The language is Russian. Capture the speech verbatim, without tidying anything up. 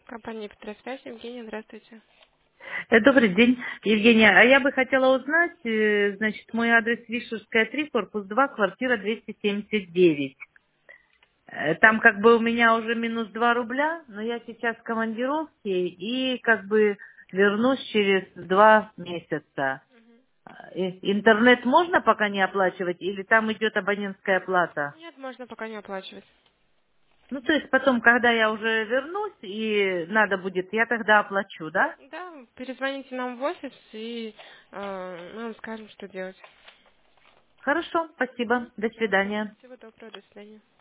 Компания Петросвязь, Евгения, здравствуйте. Э, Добрый день, Евгения. А я бы хотела узнать, э, значит, мой адрес Вишерская, три, корпус два, квартира двести семьдесят девять. Э, Там как бы у меня уже минус два рубля, но я сейчас в командировке и как бы вернусь через два месяца. Э, Интернет можно пока не оплачивать или там идет абонентская плата? Нет, можно пока не оплачивать. Ну, то есть потом, когда я уже вернусь и надо будет, я тогда оплачу, да? Да, перезвоните нам в офис и э, мы вам скажем, что делать. Хорошо, спасибо. До Пожалуйста. свидания. Всего доброго, до свидания.